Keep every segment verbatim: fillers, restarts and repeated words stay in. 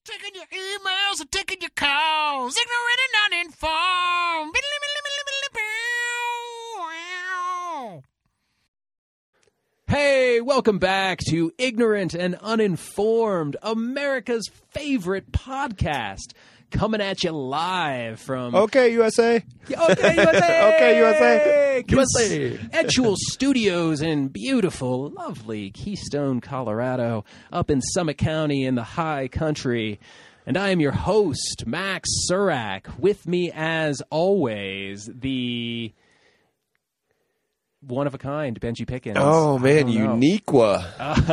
Taking your emails and taking your calls. Ignorant and uninformed. Hey, welcome back to Ignorant and Uninformed, America's favorite podcast. Coming at you live from... Okay, U S A. Okay, U S A. Okay, U S A. U S A. Actual studios in beautiful, lovely Keystone, Colorado, up in Summit County in the high country. And I am your host, Max Surak. With me, as always, the... one of a kind, Benji Pickens. Oh, man, Uniqua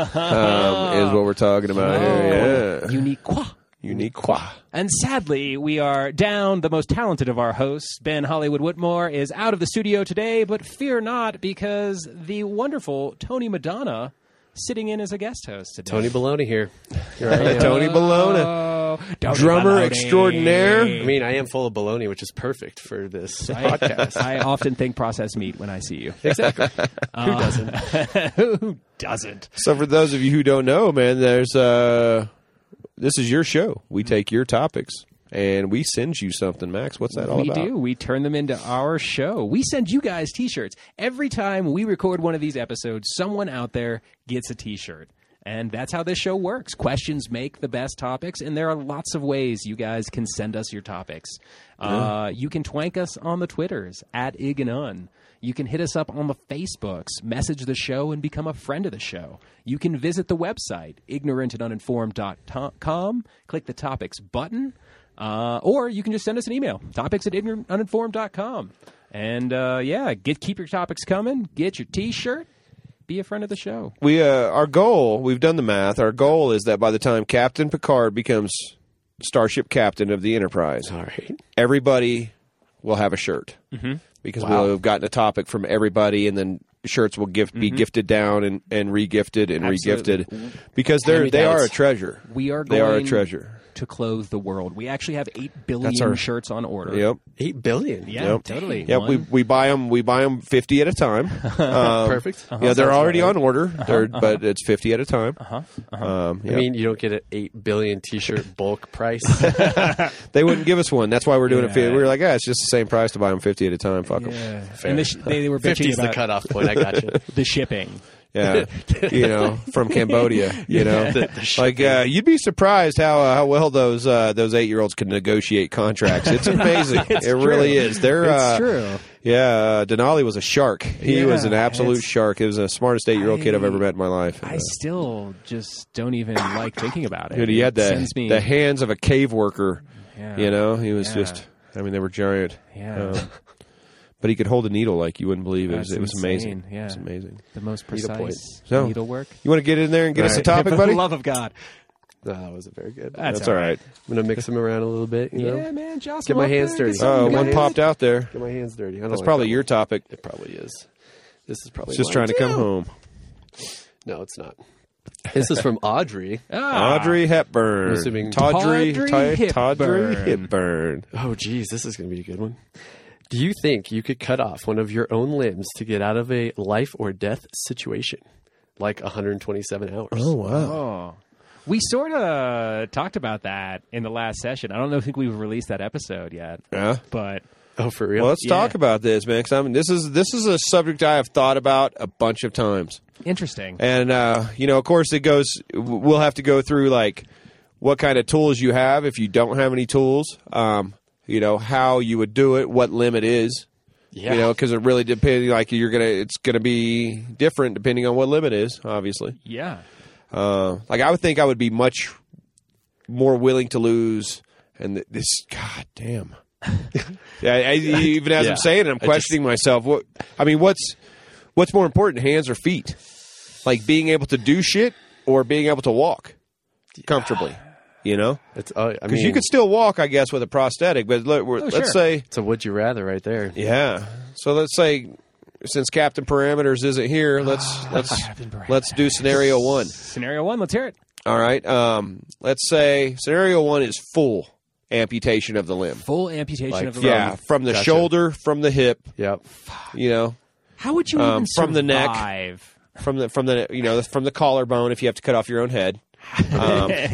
um, is what we're talking about oh, here. Yeah. Uniqua. Uniqua. And sadly, we are down. The most talented of our hosts, Ben Hollywood Whitmore, is out of the studio today, but fear not, because the wonderful Tony Madonna sitting in as a guest host today. Tony Baloney here. Right. Tony Baloney. Tony Drummer Baloney. extraordinaire. I mean, I am full of baloney, which is perfect for this I, podcast. I often think processed meat when I see you. Exactly. Uh, Who doesn't? Who doesn't? So for those of you who don't know, man, there's uh, this is your show. We take your topics and we send you something, Max. What's that all we about? We do. We turn them into our show. We send you guys T-shirts. Every time we record one of these episodes, someone out there gets a T-shirt. And that's how this show works. Questions make the best topics, and there are lots of ways you guys can send us your topics. Yeah. Uh, you can twank us on the Twitters, at Ig and Un. You can hit us up on the Facebooks, message the show, and become a friend of the show. You can visit the website, ignorant and uninformed dot com, click the topics button, uh, or you can just send us an email, topics at ignorant uninformed dot com. And, uh, yeah, get keep your topics coming, get your T-shirt. Be a friend of the show. We uh, our goal, we've done the math, our goal is that by the time Captain Picard becomes Starship Captain of the Enterprise, All right. everybody will have a shirt. Mm-hmm. Because Wow. we'll have gotten a topic from everybody, and then shirts will gift, be mm-hmm. gifted down and, and re-gifted and Absolutely. re-gifted. Because they're, they are a treasure. We are they going are a treasure. to clothe the world. We actually have eight billion our, shirts on order. Yep. Eight billion. Yeah, yep. totally. Yep. We we buy them. We buy them fifty at a time. Um, Perfect. Uh-huh. Yeah, they're Sounds already right. on order. Uh-huh, They're, uh-huh. but it's fifty at a time. Uh-huh. Uh-huh. Um, yep. I mean, you don't get an eight billion T-shirt bulk price. They wouldn't give us one. That's why we're doing Yeah. it. fifty. We were like, yeah, it's just the same price to buy them fifty at a time. Fuck them. Yeah. Fair. And the sh- they, they were Fifty bitching is the about cutoff point. I got you. the shipping. Yeah, you know, from Cambodia. You know, The- the like uh, you'd be surprised how uh, how well those uh, those eight year olds can negotiate contracts. It's amazing. It's it true. really is. They're It's uh, true. Yeah, uh, Denali was a shark. He Yeah, was an absolute it's- shark. He was the smartest eight year old kid I've ever met in my life. I still just don't even like thinking about it. Dude, he had It the sends me, the hands of a cave worker. Yeah. You know, he was Yeah. just. I mean, they were giant. Yeah. Um, but he could hold a needle like you wouldn't believe. It was That's it was insane. amazing. Yeah. It was amazing. the most Needle point. precise So- needlework. You want to get in there and get us a Right. topic, For buddy? the love of God. No, that wasn't very good. That's, That's all right. I'm going to mix them around a little bit, you know? Yeah, man. Jocelyn Get my up hands there, dirty. get some- Oh, Get my one hands- popped out there. Get my hands dirty. I don't That's like probably that your one. topic. It probably is. This is probably It's just mine, trying to come too. home. No, it's not. This is from Audrey. Ah. Audrey Hepburn. I'm assuming- Tawdry, Tawdry Ty- Hepburn. Tawdry Hepburn. Oh, geez, this is going to be a good one. Do you think you could cut off one of your own limbs to get out of a life or death situation, like one hundred twenty-seven hours? Oh, wow. Oh. We sort of talked about that in the last session. I don't know, think we've released that episode yet, Yeah. but Oh, for real? Well, let's Yeah. talk about this, man. 'Cause I mean, this is this is a subject I have thought about a bunch of times, interesting. and uh, you know, of course, it goes. We'll have to go through like what kind of tools you have if you don't have any tools. Um, you know, how you would do it, what limit is. yeah. You know, because it really depends. Like you're gonna, it's gonna be different depending on what limit is. Obviously, Yeah. uh, like I would think I would be much more willing to lose. And th- this, god damn. Yeah, I, even as Yeah. I'm saying it, I'm I questioning myself. What I mean, what's what's more important, hands or feet? Like being able to do shit or being able to walk comfortably. You know, It's, uh, I because mean, you could still walk, I guess, with a prosthetic. But let, we're, Oh, let's sure. say, it's a would you rather right there. yeah. So let's say, since Captain Parameters isn't here, let's let's Captain Parameters. let's do scenario one. Scenario one, let's hear it. All right. Um, let's say scenario one is full amputation of the limb. Full amputation Like, of the Yeah, limb. from the Gotcha. shoulder, from the hip. Yep. You know, How would you Um, even from the neck. survive? from the from the you know from the collarbone if you have to cut off your own head. Um,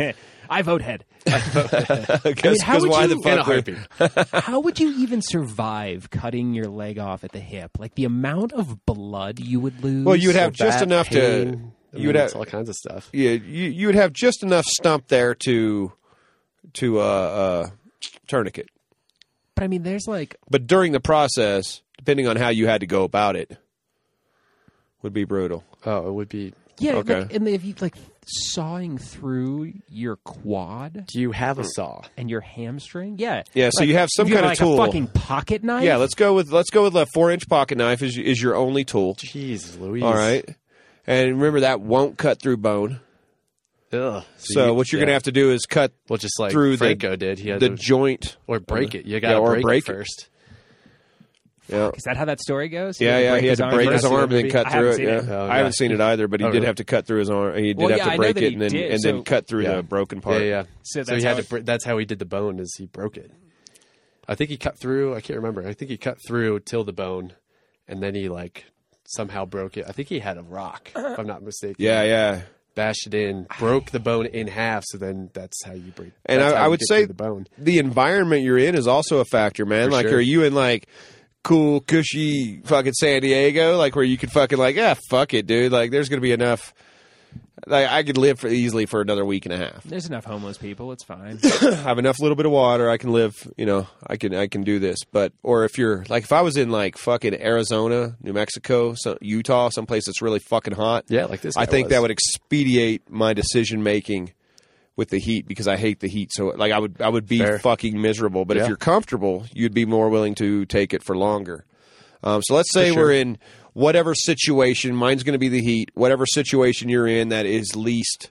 I vote head. Because how would why you- the In In a fuck? would- heartbeat. How would you even survive cutting your leg off at the hip? Like the amount of blood you would lose. Well, you would have Back just enough to. pain. I You mean, would it's have all kinds of stuff. Yeah, you you would have just enough stump there to to uh, uh, tourniquet. But I mean, there's like But during the process, depending on how you had to go about it, would be brutal. Oh, it would be. yeah, Okay. like, and if you like sawing through your quad Do you have a saw? and your hamstring, yeah, Yeah, so Like, you have some if you kind like of tool. a fucking pocket knife. Yeah, let's go with let's go with a four inch pocket knife is is your only tool. Jeez, Louise. All right, and remember that won't cut through bone. Ugh. So you- what you're yeah. gonna have to do is cut well, just like through the- Franco did. He had the to, joint. or break it. You got Yeah, to or break, break it it. first. Yeah, Is that how that story goes? yeah, had to yeah. break He had to arm break first? his Have you arm and seen then that cut movie? I through it. haven't Yeah, seen it. Oh, I yeah. haven't seen it either, but he Oh, did really? have to cut through his arm. He did Well, have yeah, to I know break that it he and then did, and so- then cut through Yeah. the broken part. Yeah, yeah. So So, that's he how had it- to. br- That's how he did the bone. Is he broke it? I think he cut through. I can't remember. I think he cut through till the bone, and then he like somehow broke it. I think he had a rock, if I'm not mistaken. Yeah, yeah. Bashed it in, broke the bone in half. So then that's how you break. And that's I, how I you would get say through the bone. the environment you're in is also a factor, man. For like, sure. are you in like cool, cushy, fucking San Diego, like where you could fucking like, yeah, fuck it, dude. Like, there's gonna be enough. Like, I could live for easily for another week and a half. There's enough homeless people. It's fine. I have enough little bit of water. I can live. You know, I can I can do this. But or if you're like, if I was in like fucking Arizona, New Mexico, so, Utah, someplace that's really fucking hot. Yeah, like this. I guy think was. that would expedite my decision making with the heat because I hate the heat. So like I would I would be Fair. fucking miserable. But if Yeah. you're comfortable, you'd be more willing to take it for longer. Um, so let's say For sure. we're in whatever situation. Mine's going to be the heat. Whatever situation you're in that is least,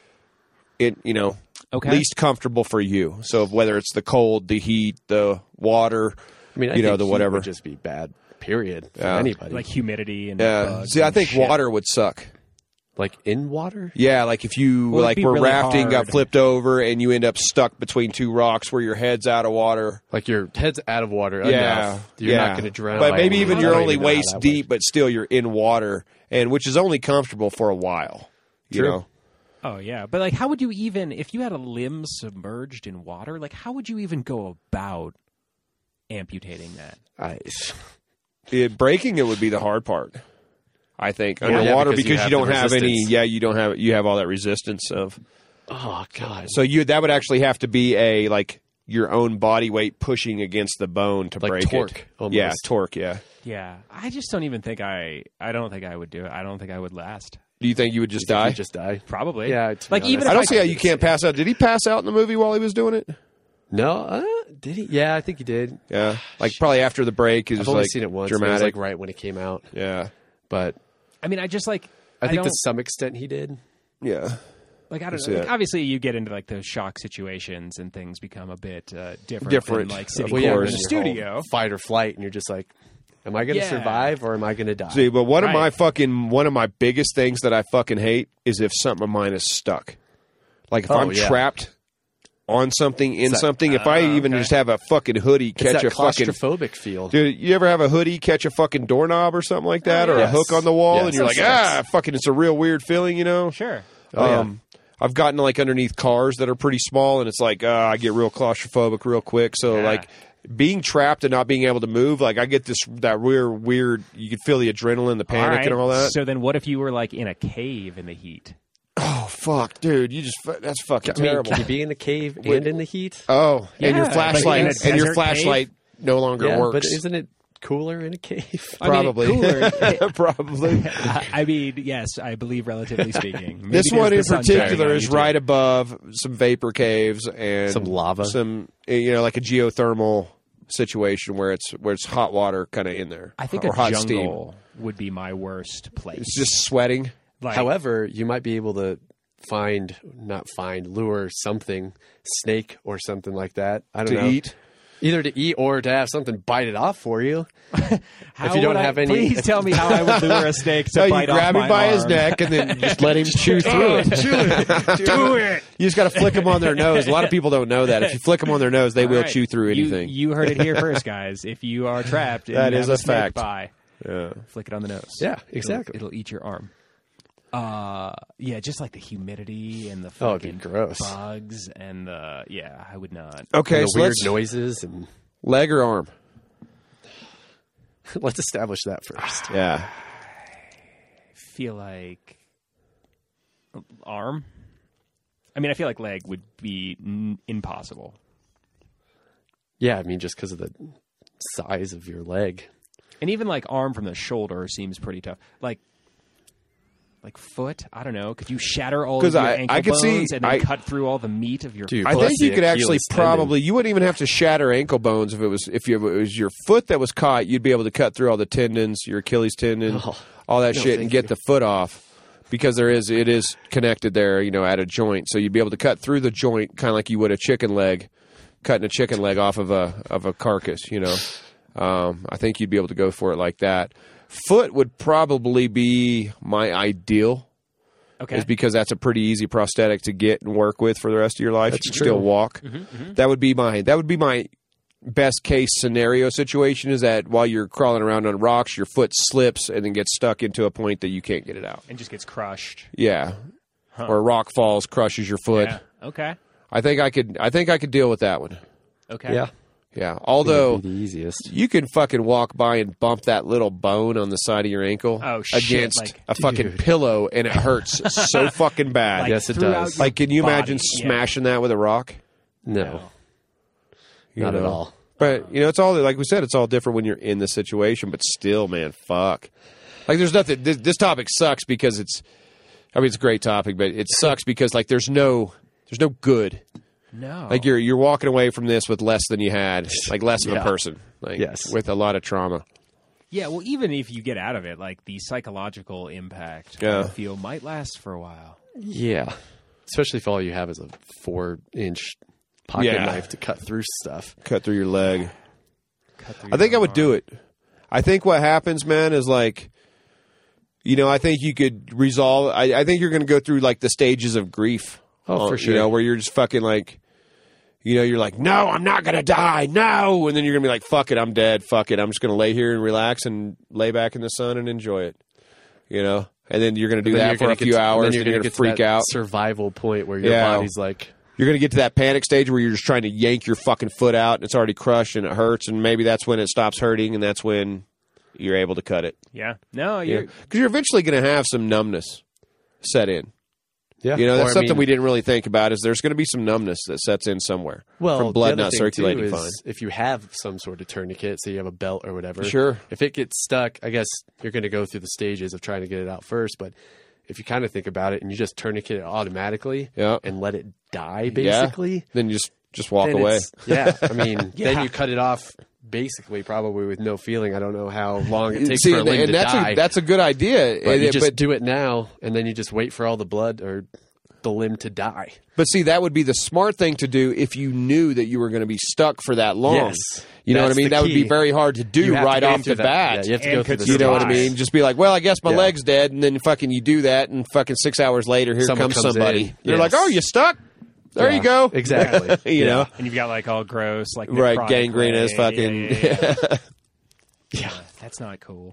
it you know, Okay. least comfortable for you. So whether it's the cold, the heat, the water, I mean, I you know, think the heat whatever. would just be bad. Period. For Yeah. anybody. Like humidity and Yeah. bugs See, I and think shit. water would suck. Like in water. Yeah, like if you Well, it'd like be were really rafting, got hard. flipped over, and you end up stuck between two rocks where your head's out of water. Like your head's out of water. Yeah, enough. You're yeah. not going to drown. But Like, maybe even I you're don't only even know how waist that deep, works. but still you're in water, and which is only comfortable for a while. You True. know, Oh yeah, but like, how would you even if you had a limb submerged in water? Like, how would you even go about amputating that? Ice. it, breaking it would be the hard part. I think Yeah, underwater because you because you, have don't the have any. resistance. Yeah, you don't have. You have all that resistance of. Oh god. So you that would actually have to be a like your own body weight pushing against the bone to Like break torque, it. almost. Yeah, torque. Yeah. Yeah, I just don't even think I. I don't think I would do it. I don't think I would last. Do you think you would just You think die? you just die. Probably. Yeah, to be Like honest. even if I don't I see how could- you can't pass out. Did he pass out in the movie while he was doing it? No, uh, did he? Yeah, I think he did. Yeah, like probably after the break. It I've was only like seen it once. It was dramatic. like right when it came out. Yeah, But I mean, I just like. I think don't, to some extent he did. yeah. like I don't see know. Like, that. obviously, you get into like those shock situations and things become a bit uh, different. Different, than, like of sitting course. in course. the then your whole studio. fight or flight, and you're just like, am I going to Yeah. survive or am I going to die? See, but one of Right. my fucking one of my biggest things that I fucking hate is if something of mine is stuck. Like if Oh, I'm yeah. trapped on something in that- something. If I even okay. just have a fucking hoodie it's catch that a fucking. claustrophobic feel. Dude, you ever have a hoodie catch a fucking doorknob or something like that, or a Yes. hook on the wall, Yes. and you're like, That ah, fucking, it's a real weird feeling, you know? Sure. Oh, yeah. um, I've gotten like underneath cars that are pretty small, and it's like uh, I get real claustrophobic real quick. So Yeah. like being trapped and not being able to move, like I get this that weird, weird. You can feel the adrenaline, the panic, All right. and all that. So then, what if you were like in a cave in the heat? Oh fuck, dude, you just fu- that's fucking I mean, terrible. can you be in the cave and in the heat? oh, and your Yeah, flashlight like in a and your desert flashlight no longer Yeah, works. but isn't it cooler in a cave? I mean, Probably, cooler. probably. I I mean, yes, I believe, relatively speaking. Maybe This there's one the in sun shining particular on is you, too. right above some vapor caves and Some lava. some you know like a geothermal situation where it's where it's hot water kind of in there. I think or a hot jungle would be my worst place. steam. It's just sweating. like, However, you might be able to find, not find, lure something, snake or something like that. I don't To know. eat? Either to eat or to have something bite it off for you. how if you don't would I- have any- please tell me how I would lure a snake to So you bite grab off him my by his arm. neck and then just let him chew through it. Do it. You just got to flick them on their nose. A lot of people don't know that. If you flick them on their nose, they will All right. chew through You- anything. You, heard it here first, guys. If you are trapped, and That you is have a snake fact. By, yeah. flick it on the nose. Yeah, It'll- exactly. It'll, eat your arm. Uh, yeah, just like the humidity and the Oh, it'd fucking be gross. bugs and the yeah, I would not. Okay, And the so weird let's noises, and leg or arm. let's establish that first. Yeah. Feel like arm. I mean, I feel like leg would be n- impossible. Yeah, I mean, just because of the size of your leg. And even like arm from the shoulder seems pretty tough. Like, like foot, I don't know. Could you shatter all of 'Cause your I- ankle I could see- bones and then I- cut through all the meat of your? Dude, I Plus think you the could actually Achilles tendon. probably you wouldn't even have to shatter ankle bones if it was if you, it was your foot that was caught. You'd be able to cut through all the tendons, your Achilles tendon, Oh, all that no, shit, and thank get you. the foot off because there is it is connected there, you know, at a joint. So you'd be able to cut through the joint, kind of like you would a chicken leg, cutting a chicken leg off of a of a carcass. You know, um, I think you'd be able to go for it like that. Foot would probably be my ideal. Okay. Is because that's a pretty easy prosthetic to get and work with for the rest of your life. That's you can true. still walk. Mm-hmm, mm-hmm. That would be my that would be my best case scenario situation is that while you're crawling around on rocks, your foot slips and then gets stuck into a point that you can't get it out. And just gets crushed. Yeah. Huh. Or a rock falls, crushes your foot. Yeah. Okay. I think I could I think I could deal with that one. Okay. Yeah. Yeah. Although That'd be the easiest. you can fucking walk by and bump that little bone on the side of your ankle Oh, shit, against like- a fucking Dude. pillow and it hurts so fucking bad. Like, Yes, it throughout does. your Like, can you body. imagine Yeah. smashing that with a rock? No, You not at know? all. But you know, it's all like we said. It's all different when you're in the situation. But still, man, fuck. Like, there's nothing. This, this topic sucks because it's. I mean, it's a great topic, but it sucks because like there's no, there's no good. No. Like you're you're walking away from this with less than you had, like less of a Yeah. person. Like, Yes. with a lot of trauma. Yeah, well, even if you get out of it, like the psychological impact, Yeah. I feel might last for a while. Yeah, especially if all you have is a four-inch pocket Yeah. knife to cut through stuff. Cut through your leg. Cut through I think I your would do arm. it. I think what happens, man, is like, you know, I think you could resolve. I, I think you're going to go through like the stages of grief. Oh, for Uh, sure. You know, where you're just fucking like, you know, you're like, no, I'm not going to die. No. And then you're going to be like, fuck it, I'm dead. Fuck it. I'm just going to lay here and relax and lay back in the sun and enjoy it. You know? And then you're going to do Then that you're for gonna a get few to- hours. Then Then you're you're going going to to freak out. survival point where your Yeah. body's like, You're going to get to that panic stage where you're just trying to yank your fucking foot out and it's already crushed and it hurts. And maybe that's when it stops hurting and that's when you're able to cut it. Yeah. No, Yeah, you're. because you're eventually going to have some numbness set in. yeah, You know, Or, that's I something mean, we didn't really think about. Is there's going to be some numbness that sets in somewhere Well, from blood the other not thing, circulating too, is fine. If you have some sort of tourniquet, so you have a belt or whatever, Sure. If it gets stuck, I guess you're going to go through the stages of trying to get it out first. But if you kind of think about it, and you just tourniquet it automatically, Yeah. and let it die, Yeah. basically, Then you just just walk then away. it's- Yeah, I mean, Yeah. then you cut it off. Basically, probably with no feeling. I don't know how long it takes See, for a and, limb and to that's die. a that's a good idea. but And you it- just but, do it now, and then you just wait for all the blood or the limb to die. but see, that would be the smart thing to do if you knew that you were going to be stuck for that long. Yes. You know what I That's mean? the That would be key. very hard to do You have to right go off through the that- bat. Yeah, you have to And go through could the You know what I survive. mean? Just be like, well, I guess my Yeah. leg's dead, and then fucking you do that, and fucking six hours later, here Someone comes comes somebody. in. They're Yes. like, oh, you stuck? There Yeah, you go. Exactly. you Yeah. know, And you've got like all gross, like right? necrotic Gangrenous, leg. fucking. Yeah, yeah, yeah. Yeah. Yeah, that's not cool.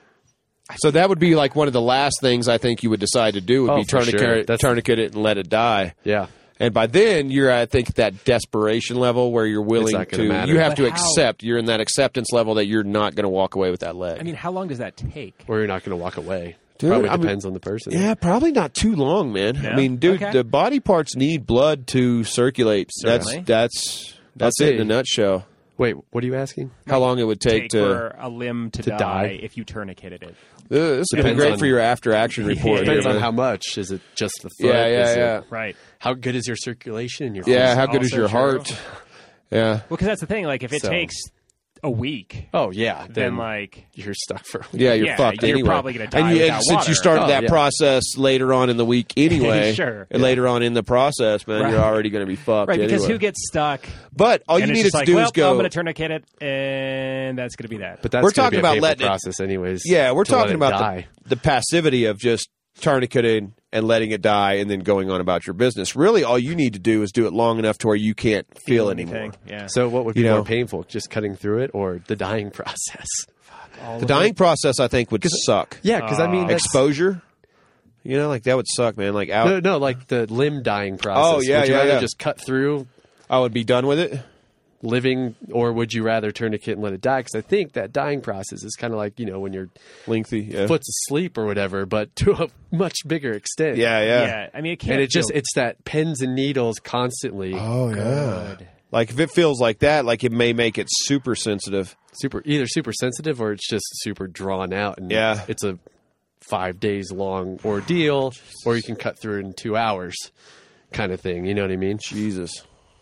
So that would be like one of the last things I think you would decide to do would Oh, be for tourniquet, sure. That's- tourniquet it and let it die. Yeah. And by then, you're I think that desperation level where you're willing not to. gonna matter. You have But to how- accept. You're in that acceptance level that you're not going to walk away with that leg. I mean, how long does that take? Or you're not going to walk away. Dude, Probably I mean- depends on the person. yeah, probably not too long, man. I No? mean, dude, Okay. the body parts need blood to circulate. Certainly. That's that's that's I'll it in a say- nutshell. Wait, what are you asking? How long it would take, Take to? for a limb to, to die, die? if you tourniqueted it. Uh, this would be Depends great on- for your after action report. Depends here, on man. how much. Is it just the foot? Yeah, yeah, Is it- yeah. Right. how good is your circulation in your Yeah, face? how good is Also your true. heart? Yeah. Well, because that's the thing. Like, if it So- takes a week, Oh, yeah. then Then like, you're stuck for a week. Yeah, you're Yeah, fucked you're anyway. probably gonna die and, you, and without since water. you started Oh, that yeah. process later on in the week anyway, Sure. and later on in the process, man, Right. you're already going to be fucked. right? Because anyway. who gets stuck? But all and you it's needed just to like, do well, is go. I'm going to tourniquet it, and that's going to be that. But that's We're gonna talking be a about painful letting it- process anyways. yeah, we're to let talking it about die. the, the passivity of just tourniqueting and letting it die, and then going on about your business. Really, all you need to do is do it long enough to where you can't feel anymore. anything. Yeah. So what would be You know- more painful, just cutting through it or the dying process? All The of dying it. process, I think, would suck. Yeah, because I mean, Uh, that's, Exposure. You know, like that would suck, man. Like out, No, no, like the limb dying process. Oh, yeah, would you yeah, rather yeah. just cut through I would be done with it. living, or would you rather tourniquet and let it die? Because I think that dying process is kind of like, you know, when your Lengthy, yeah. foot's asleep or whatever, but to a much bigger extent. Yeah, yeah. Yeah, I mean, it can't. And it just, feel it's that pins and needles constantly. Oh yeah. good. Like if it feels like that, like it may make it super sensitive. Super, either super sensitive or it's just super drawn out. And Yeah. it's a five days long ordeal, or you can cut through it in two hours kind of thing. You know what I mean? Jesus.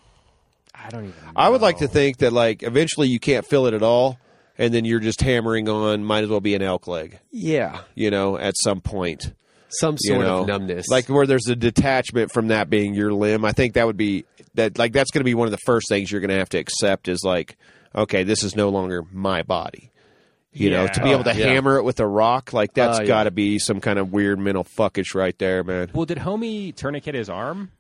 I don't even. know. I would like to think that like eventually you can't feel it at all, and then you're just hammering on. Might as well be an elk leg, Yeah. you know, at some point. Some You sort know, of numbness. like where there's a detachment from that being your limb. I think that would be that. Like that's going to be one of the first things you're going to have to accept is like, okay, this is no longer my body. You know, Yeah. to be able to Oh, yeah. hammer it with a rock, like that's Oh, yeah. got to be some kind of weird mental fuckage right there, man. Well, did homie tourniquet his arm?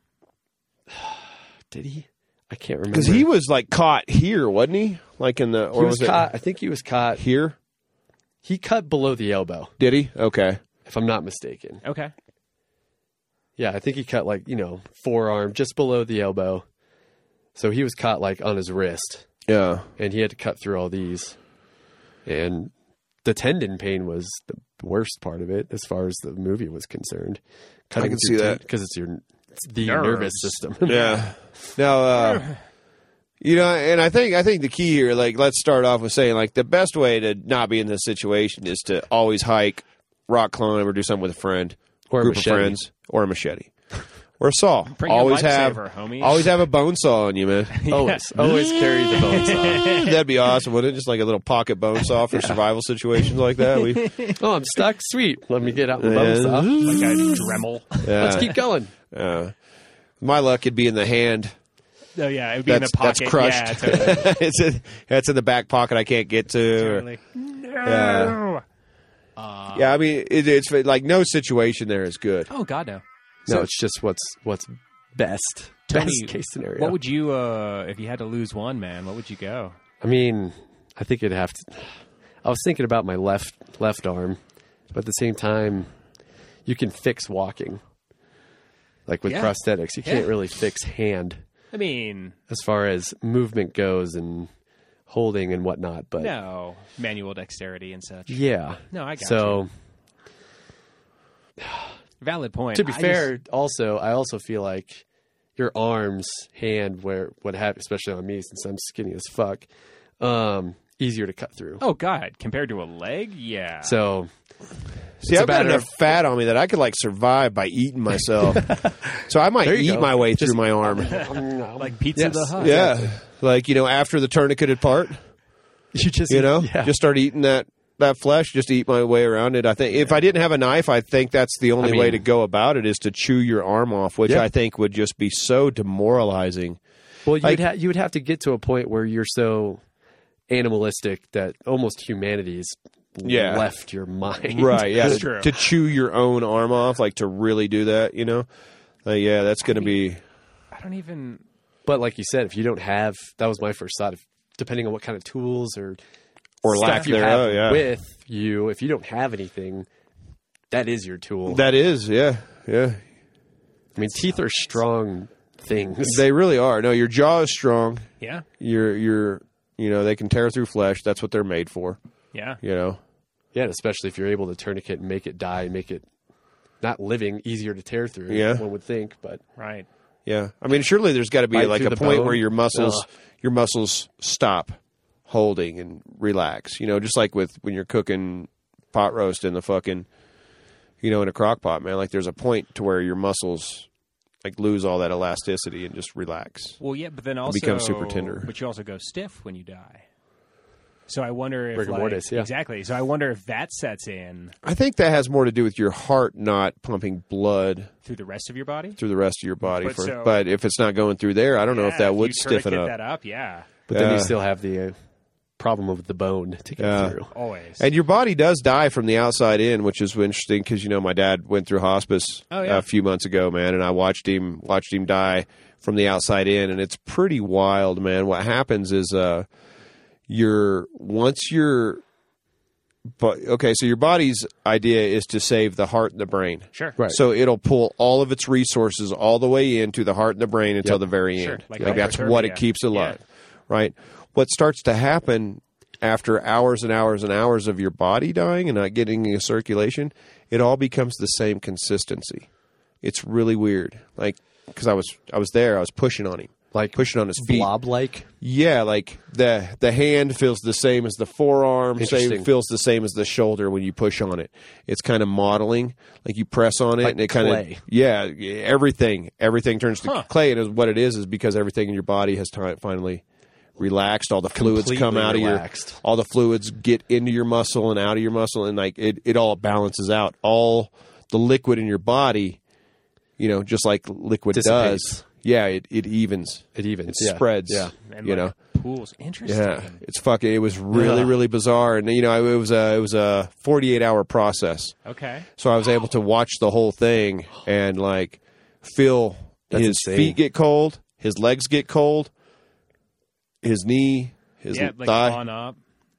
Did he? I can't remember. Because he was like caught here, wasn't he? Like in the or He was was caught. I think he was caught. it here? He cut below the elbow, Did he? Okay. if I'm not mistaken. Okay. Yeah, I think he cut like, you know, forearm just below the elbow. So he was caught like on his wrist, Yeah. and he had to cut through all these. And the tendon pain was the worst part of it as far as the movie was concerned. I can see that. because it's your it's the Nerves. nervous system. Yeah. Now, uh, you know, and I think I think the key here, like, let's start off with saying, like, the best way to not be in this situation is to always hike, rock climb, or do something with a friend, Or a group machete. of friends, or a machete, or a saw. Bring your always have, lifesaver, homie. always have a bone saw on you, man. Always, always carry the bone saw. That'd be awesome, wouldn't it? Just like a little pocket bone saw for survival situations like that. We, Oh, I'm stuck. Sweet. Let me get out the bone Yeah. saw. Like a Dremel. yeah. Let's keep going. Uh, my luck could be in the hand. Oh yeah, it would be That's in the pocket. that's crushed. Yeah, totally. it's in that's in the back pocket. I can't get to. or- Totally. Yeah. yeah, I mean, it, it's like no situation there is good. Oh God, no. No, it's just what's what's best. Tony, best case scenario. What would you, uh, if you had to lose one, man? What would you go? I mean, I think it'd have to. I was thinking about my left left arm, but at the same time, you can fix walking. Like with Yeah. prosthetics, you can't Yeah. really fix hand I mean, as far as movement goes and holding and whatnot. But no manual dexterity and such. yeah, No, I got so Valid point. to be I fair, just- also I also feel like your arms, hand, where what happens, especially on me since I'm skinny as fuck, um, easier to cut through. oh God, compared to a leg, yeah. So See, It's a I've got matter enough of- fat on me that I could like survive by eating myself. So I might There you eat go. my way Just- through my arm. like Pizza Yes. the Hut. Yeah, like you know, after the tourniqueted part, you just you know, yeah. just start eating that that flesh. Just eat my way around it. I think if I didn't have a knife, I think that's the only I mean- way to go about it is to chew your arm off, which Yeah. I think would just be so demoralizing. Well, you Like- would ha- you would have to get to a point where you're so animalistic that almost humanity's Yeah. left your mind. Right? Yeah, That's to, true. to chew your own arm off, like to really do that, you know. Like, yeah, that's going to be. I don't even. But like you said, if you don't have, that was my first thought. If, depending on what kind of tools or Or stuff lack you thereof, have yeah. with you, if you don't have anything, that is your tool. That is, yeah, yeah. I mean, teeth are strong things. They really are. No, your jaw is strong. Yeah, You're, you're, you know, they can tear through flesh. That's what they're made for. yeah. You know. yeah, and especially if you're able to tourniquet and make it die, make it not living, easier to tear through. Yeah. one would think, but Right. Yeah. I mean, surely there's got to be Bite like through a the point bone. where your muscles, Ugh. your muscles stop holding and relax. You know, just like with when you're cooking pot roast in the fucking, you know, in a crock pot, man. Like there's a point to where your muscles like lose all that elasticity and just relax. Well, yeah, but then also become super tender. But you also go stiff when you die. So I wonder if Rigor like, mortis, yeah. exactly. So I wonder if that sets in I think that has more to do with your heart not pumping blood through the rest of your body. through the rest of your body. But for, so- but if it's not going through there, I don't know if Yeah, that would you stiffen tourniquet up. that up. Yeah, but then Yeah. you still have the uh, problem of the bone to get Yeah. through. always. And your body does die from the outside in, which is interesting because you know my dad went through hospice Oh, yeah. a few months ago, man, and I watched him watched him die from the outside in, and it's pretty wild, man. What happens is, uh, you're once you're but okay, so your body's idea is to save the heart and the brain. Sure. Right. So it'll pull all of its resources all the way into the heart and the brain until Yep. the very Sure. end. Like Like, that's hypothermia. what it keeps alive, right? What starts to happen after hours and hours and hours of your body dying and not getting any circulation, it all becomes the same consistency. It's really weird. Like, because I was I was there, I was pushing on him, Like pushing on his feet. blob-like. Yeah, like the the hand feels the same as the forearm. Same Interesting. feels the same as the shoulder when you push on it. It's kind of modeling, like you press on it, Like and it kind clay. of yeah, everything everything turns to Huh. clay. And what it is is because everything in your body has ti finally relaxed. All the fluids come Completely out relaxed. of your all the fluids get into your muscle and out of your muscle, and like it it all balances out. All the liquid in your body, you know, just like liquid Dissipates. does. Yeah, it, it evens. It evens. It yeah. spreads. Yeah. And you like know. pools. Interesting. Yeah, it's fucking. It was really, Yeah. really bizarre, and you know, it was a it was a forty-eight hour process. Okay. So I was able to watch the whole thing and like feel That's his insane. feet get cold, his legs get cold, his knee, his Yeah, like thigh. on up.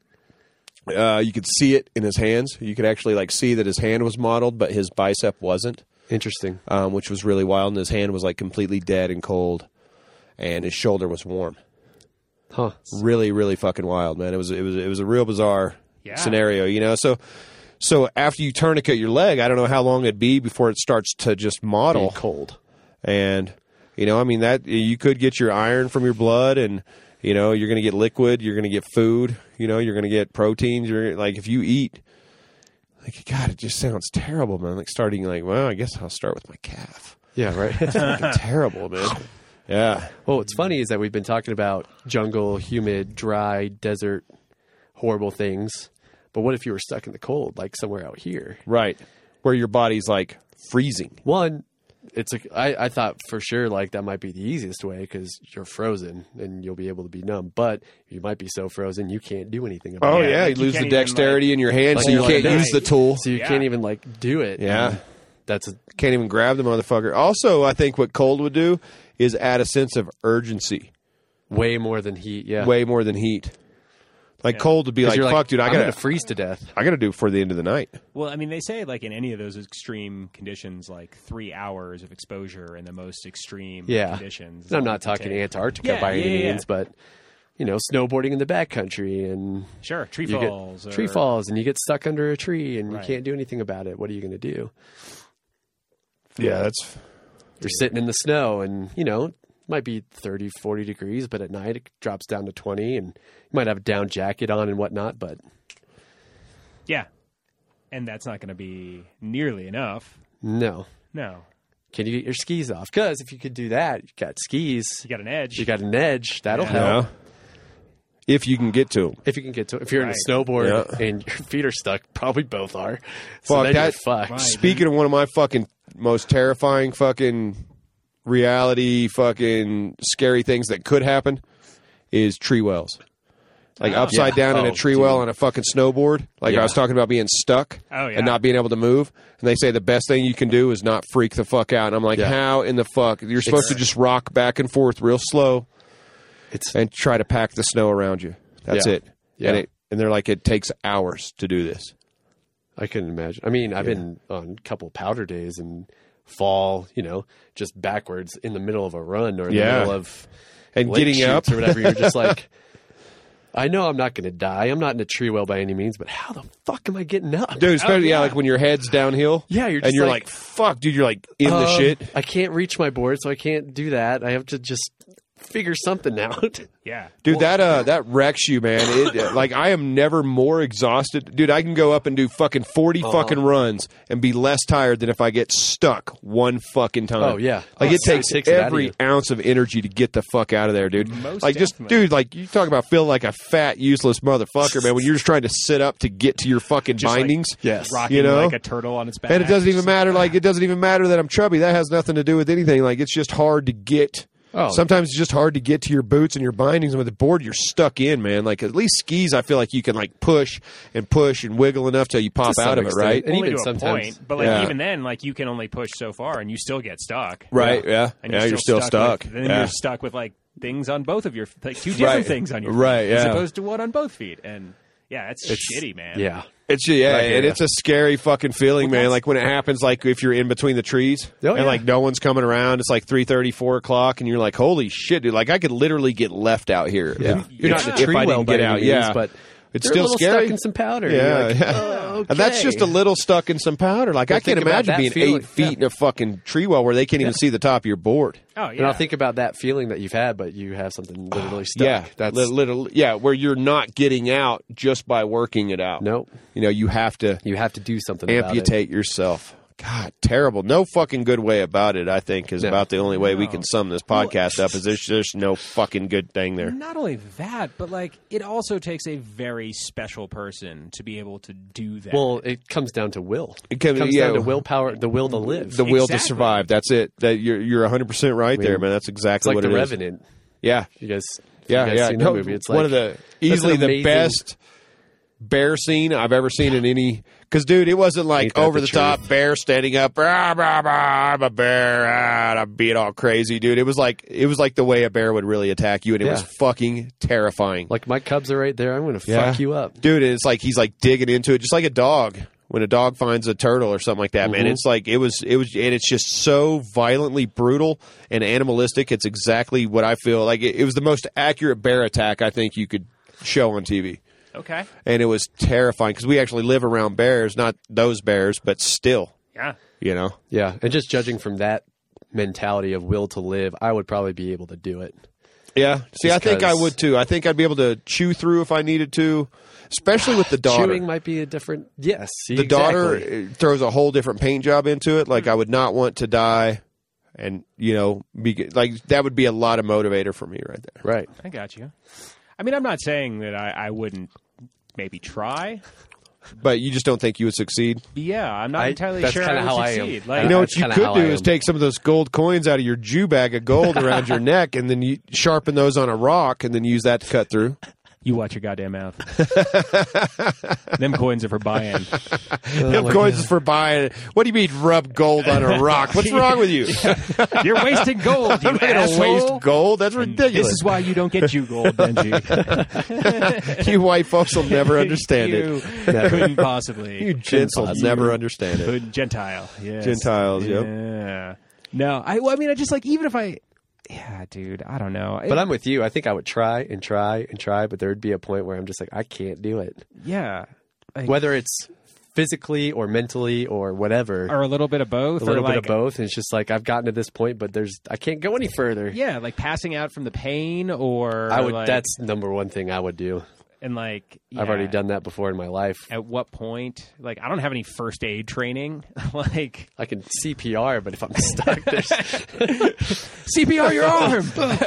Uh, you could see it in his hands. You could actually like see that his hand was modeled, but his bicep wasn't, Interesting. um, which was really wild. And his hand was like completely dead and cold, and his shoulder was warm. Huh. Really, really fucking wild, man. It was it was it was a real bizarre Yeah. scenario, you know. So so after you tourniquet your leg, I don't know how long it'd be before it starts to just model. Being cold. And you know, I mean that you could get your iron from your blood, and you know you're going to get liquid, you're going to get food, you know, you're going to get proteins. You're like if you eat, like God, it just sounds terrible, man. Like starting like, well, I guess I'll start with my calf. Yeah, right. Fucking terrible, man. Yeah. Well, what's funny is that we've been talking about jungle, humid, dry, desert, horrible things. But what if you were stuck in the cold, like somewhere out here? Right. Where your body's like freezing. One, it's a, I, I thought for sure like that might be the easiest way because you're frozen and you'll be able to be numb. But you might be so frozen you can't do anything about Oh it. yeah, like, you you lose the can't even, dexterity like- in your hand, Like so you you can't like use the that. tool. So you Yeah. can't even like do it. Yeah. And that's a, Can't even grab the motherfucker. Also, I think what cold would do is add a sense of urgency, way more than heat. Yeah. way more than heat. Like cold would be 'Cause like, you're fuck, dude, I I'm gotta, gonna freeze to death. I gotta do it before the end of the night. Well, I mean, they say like in any of those extreme conditions, like three hours of exposure in the most extreme Yeah. conditions. is And I'm all not it can talking take. Antarctica Yeah, by yeah, any yeah. means, but you know, snowboarding in the backcountry and Sure, tree you falls. get tree or- falls and you get stuck under a tree and Right. you can't do anything about it. What are you going to do? Yeah, that's You're sitting in the snow and, you know, it might be thirty, forty degrees, but at night it drops down to twenty and you might have a down jacket on and whatnot, but Yeah, and that's not going to be nearly enough. no. No, Can you get your skis off? Because if you could do that, you got skis, you got an edge. you got an edge. That'll Yeah. help. yeah. If you can get to them. If you can get to If you're Right. in a snowboard Yeah. and your feet are stuck, probably both are. So Fuck then that. you're fucked. Right. Speaking of one of my fucking most terrifying fucking reality fucking scary things that could happen is tree wells. Like Oh. upside Yeah. down in a Oh, tree dude. well on a fucking snowboard. Like Yeah. I was talking about being stuck Oh, yeah. and not being able to move. And they say the best thing you can do is not freak the fuck out. And I'm like, Yeah. how in the fuck? You're supposed to just rock back and forth real slow It's and try to pack the snow around you. That's Yeah. it. Yeah. And it and they're like, it takes hours to do this. I couldn't imagine. I mean, I've been on a couple powder days and fall, you know, just backwards in the middle of a run or in Yeah. the middle of And lake getting up. shoots or whatever. You're just like, I know I'm not going to die. I'm not in a tree well by any means, but how the fuck am I getting up? Dude, especially yeah. yeah. like when your head's downhill. Yeah, you're and just you're like, like, fuck, dude, you're like in the Um, shit. I can't reach my board, so I can't do that. I have to just figure something out. yeah, Dude, that uh, that wrecks you, man. It, like I am never more exhausted, dude. I can go up and do fucking 40 Uh-huh. fucking runs and be less tired than if I get stuck one fucking time. Oh, yeah. like Oh, it so it takes, takes it out of every you. ounce of energy to get the fuck out of there, dude. Most like just, definitely. dude, like you talk about feeling like a fat, useless motherfucker, man. When you're just trying to sit up to get to your fucking Just like bindings, Yes. rocking you know? like a turtle on its back. and it doesn't even Just- matter. Like it doesn't even matter that I'm chubby. That has nothing to do with anything. Like it's just hard to get. Oh. Sometimes it's just hard to get to your boots and your bindings, and with the board, you're stuck in, man. Like at least skis, I feel like you can like push and push and wiggle enough till you pop To some out of it, extent. right? And only even to a sometimes- point, but like Yeah. even then, like you can only push so far, and you still get stuck. Right? Yeah, And yeah. You're still stuck. With, then yeah. you're stuck with like things on both of your like two different Right. things on your feet, Right, as yeah. opposed to one on both feet. And yeah, it's, shitty, man. Yeah. It's yeah, Right, yeah, and yeah. it's a scary fucking feeling, man. that's- Like when it happens, like if you're in between the trees Oh, and yeah. like no one's coming around. It's like three thirty, four o'clock, and you're like, "Holy shit, dude!" Like I could literally get left out here. Yeah. If- You're not in a if tree I well didn't by get any out. means, Yeah, but it's you're still a little scary. stuck in some powder. Yeah, You're like, yeah. oh, And that's okay. just a little stuck in some powder. Like Well, I can't think about imagine that being feeling. eight feet Yeah. in a fucking tree well where they can't even see the top of your board. Oh yeah. And I'll think about that feeling that you've had, but you have something literally stuck. Yeah, That's li- little. Yeah, where you're not getting out just by working it out. Nope. You know, you have to You have to do something about it. amputate yourself. God, terrible. No fucking good way about it, I think, is No. about the only way we can sum this podcast up, is there's just no fucking good thing there. Not only that, but like it also takes a very special person to be able to do that. Well, it comes down to will. It comes- comes yeah. down to willpower, the will to live. The will to Exactly. survive. That's it. That You're you're one hundred percent right I mean, there, man. That's it's exactly like what The it is. Revenant. Yeah. You guys, Yeah, you guys yeah. seen No, that movie? It's one like, of the that's easily an the amazing- best bear scene I've ever seen in any. Because, dude, it wasn't like Ain't that over the the, top truth? bear standing up. Rah, rah, rah, I'm a bear. Ah, and I'm being all crazy, dude. It was like it was like the way a bear would really attack you, and it Yeah. was fucking terrifying. Like my cubs are right there. I'm going to Yeah. fuck you up. Dude, it's like he's like digging into it, just like a dog. When a dog finds a turtle or something like that, man, Mhm. it's like it was, it was, and it's just so violently brutal and animalistic. It's exactly what I feel like. It, it was the most accurate bear attack I think you could show on T V, okay. and it was terrifying because we actually live around bears, not those bears, but still, Yeah. you know. Yeah, and just judging from that mentality of will to live, I would probably be able to do it. Yeah. See, Just I think I 'cause- would too. I think I'd be able to chew through if I needed to, especially with the daughter. Chewing might be a different. Yes, see, the daughter exactly. uh, throws a whole different paint job into it. Like I would not want to die, and you know, be, like that would be a lot of motivator for me right there. Right. I got you. I mean, I'm not saying that I, I wouldn't maybe try. But you just don't think you would succeed. Yeah, I'm not I- entirely that's sure kinda I would how I am. succeed. I Like, You know what that's you kinda could how do I is am. take some of those gold coins out of your Jew bag of gold around your neck, and then you sharpen those on a rock, and then use that to cut through. you watch your goddamn mouth. Them coins are for buying. Them coins is for buying. What do you mean rub gold on a rock? What's wrong with you? You're wasting gold, you I'm not going to asshole. waste gold. That's ridiculous. This is why you don't get you gold, Benji. you white folks will never understand you it. couldn't possibly. You gents will never understand it. Couldn't- Gentile. Yes. Gentiles, yep. Yeah. No, I, well, I mean, I just like, even if I, yeah, dude, I don't know. But I'm with you. I think I would try and try and try, but there would be a point where I'm just like, I can't do it. yeah. Like, Whether it's physically or mentally or whatever, or a little bit of both. a little or bit like, of both. And it's just like I've gotten to this point, but there's I can't go any further. Yeah, like passing out from the pain, or I would. like, That's number one thing I would do. and like I've already yeah. done that before in my life. At what point? Like, I don't have any first aid training. Like, I can C P R, but if I'm stuck, there's C P R your arm.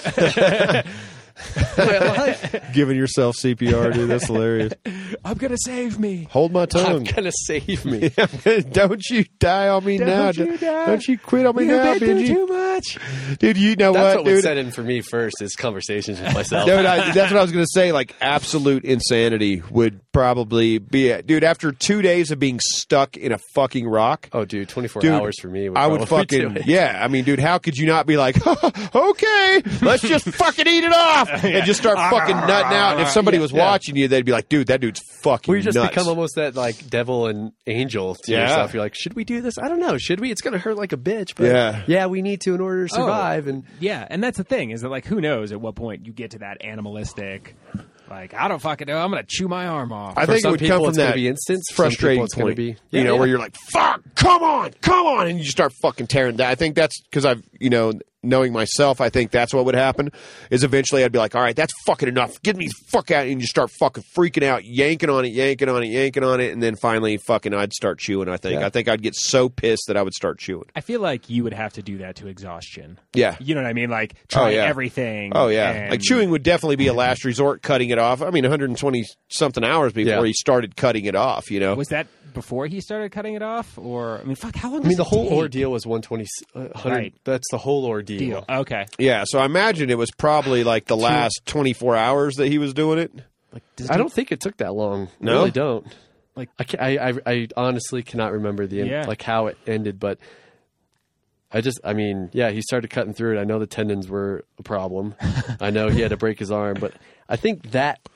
Giving yourself C P R, dude. That's hilarious. I'm gonna save me. Hold my I'm tongue. gonna save me. Don't you die on me Don't now. you die. Don't you quit on me You've now, been through Benji. too much. Dude, you know That's what, what would dude? set in for me first is conversations with myself. Dude, I, that's what I was going to say. Like, absolute insanity would probably be it. Dude, after two days of being stuck in a fucking rock, Oh, dude, twenty-four Dude, hours for me. Would I would probably do fucking, it. yeah. I mean, dude, how could you not be like, okay, let's just fucking eat it off and just start fucking nutting out? And if somebody was yeah. watching you, they'd be like, dude, that dude's fucking Where you just nuts. become almost that like devil and angel to Yeah. yourself. You're like, should we do this? I don't know. Should we? It's gonna hurt like a bitch, but Yeah. yeah, we need to in order to survive. And Yeah, and that's the thing is that like who knows at what point you get to that animalistic. Like, I don't fucking know. I'm gonna chew my arm off. I for think it some would people, come from it's gonna that be instant. For some frustrating people, it's gonna point, be you yeah, know, yeah. where you're like, "Fuck, come on, come on," and you start fucking tearing down. I think that's because I've, you know, knowing myself, I think that's what would happen. Is eventually I'd be like, "All right, that's fucking enough. Get me the fuck out," and you start fucking freaking out, yanking on it, yanking on it, yanking on it, and then finally, fucking, I'd start chewing. I think. Yeah. I think I'd get so pissed that I would start chewing. I feel like you would have to do that to exhaustion. Yeah. You know what I mean? Like try Oh, yeah. everything. Oh yeah, and- like chewing would definitely be a last resort. Cutting it off. I mean, one hundred twenty something hours before Yeah. he started cutting it off. You know. Was that before he started cutting it off, or I mean, fuck, how long? I mean, does the it whole take? ordeal was one twenty. Uh, one hundred, Right. That's the whole ordeal. Deal. Okay. Yeah, so I imagine it was probably like the last twenty-four hours that he was doing it. Like, does it I take- don't think it took that long. I No? really don't. Like- I, can, I, I, I honestly cannot remember the end, Yeah. like how it ended, but I just, I mean, yeah, he started cutting through it. I know the tendons were a problem. I know he had to break his arm, but I think that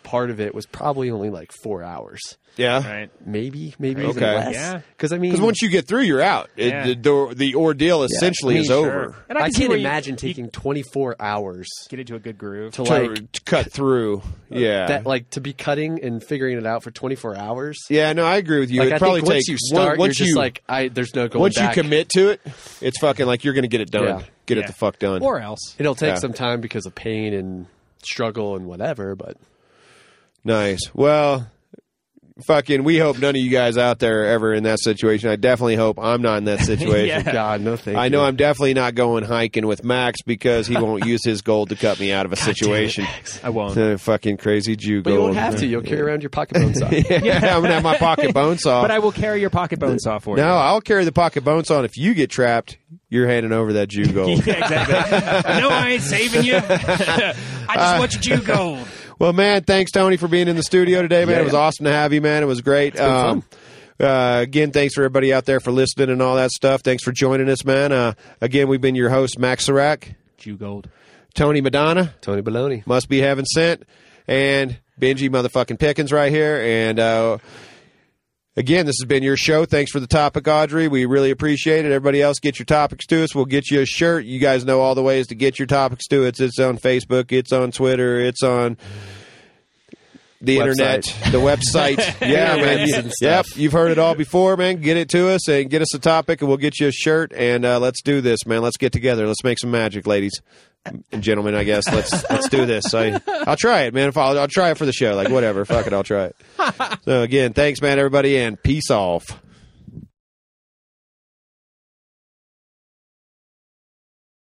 part of it was probably only like four hours. Yeah. Right. Maybe, maybe Okay. even less. Yeah. Because I mean, Because once you get through, you're out. It, Yeah. the, the the ordeal essentially I mean, is sure. over. And I I, can see can't where you- imagine you- taking twenty-four hours Get into a good groove. to To like cut through. Yeah. that, like to be cutting and figuring it out for twenty-four hours. yeah, no, I agree with you. Like it I probably think once takes you start, once you're just you, like, I there's no going once back. you commit to it, it's fucking like you're going to get it done. Yeah. Get Yeah. it the fuck done. Or else. It'll take Yeah. some time because of pain and struggle and whatever, but Nice. Well, fucking, we hope none of you guys out there are ever in that situation. I definitely hope I'm not in that situation. Yeah. God, no thank I know you. I'm definitely not going hiking with Max because he won't use his gold to cut me out of a situation. I won't. Uh, fucking crazy Jew But you gold. won't have to. You'll carry around your pocket bone saw. yeah, I'm gonna have my pocket bone saw. But I will carry your pocket bone saw for you. no, I'll carry the pocket bone saw. And if you get trapped, you're handing over that Jew gold. Yeah, exactly. No, I ain't saving you. I just want your Jew gold. Well, man, thanks, Tony, for being in the studio today, man. Yeah, it was yeah. awesome to have you, man. It was great. Um, uh, again, thanks for everybody out there for listening and all that stuff. Thanks for joining us, man. Uh, again, we've been your hosts, Max Serac, Jew gold. Tony Madonna, Tony Baloney. Must Be Heaven Sent, and Benji motherfucking Pickens right here. And uh, again, this has been your show. Thanks for the topic, Audrey. We really appreciate it. Everybody else, get your topics to us. We'll get you a shirt. You guys know all the ways to get your topics to us. It's on Facebook. It's on Twitter. It's on the Website. internet, the website. Yeah, man. Webs You- and yep, stuff. you've heard it all before, man. Get it to us and get us a topic, and we'll get you a shirt. And uh, let's do this, man. Let's get together. Let's make some magic, ladies and gentlemen. I guess let's let's do this. I I'll try it, man. If I'll, I'll try it for the show, like whatever. Fuck it, I'll try it. So again, thanks, man, everybody, and peace off.